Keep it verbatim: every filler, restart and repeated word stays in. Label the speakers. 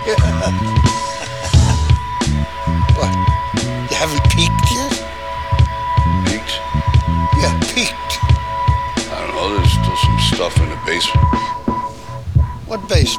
Speaker 1: What? You haven't peeked yet?
Speaker 2: Peaked?
Speaker 1: Yeah, peeked.
Speaker 2: I don't know, there's still some stuff in the basement.
Speaker 1: What basement?